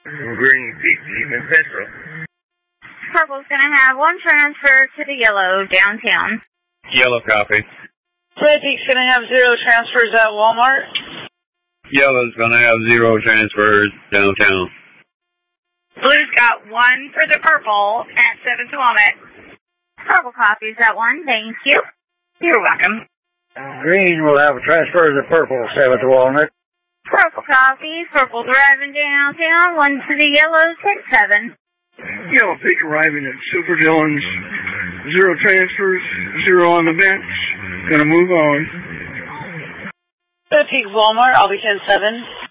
Green 50 in Petro. Purple's going to have one transfer to the yellow downtown. Yellow copy. Red Peak's going to have 0 transfers at Walmart. Yellow's going to have 0 transfers downtown. Blue's got 1 for the purple at 7th Walnut. Purple copies that 1, thank you. You're welcome. Green will have a transfer to the purple 7th Walnut. Purple copies, purple driving downtown, 1 to the yellow, 6-7. Yellow Peak arriving at Super Dillon's. 0 transfers, 0 on the bench. Gonna move on. Red Peak Walmart, I'll be 10-7.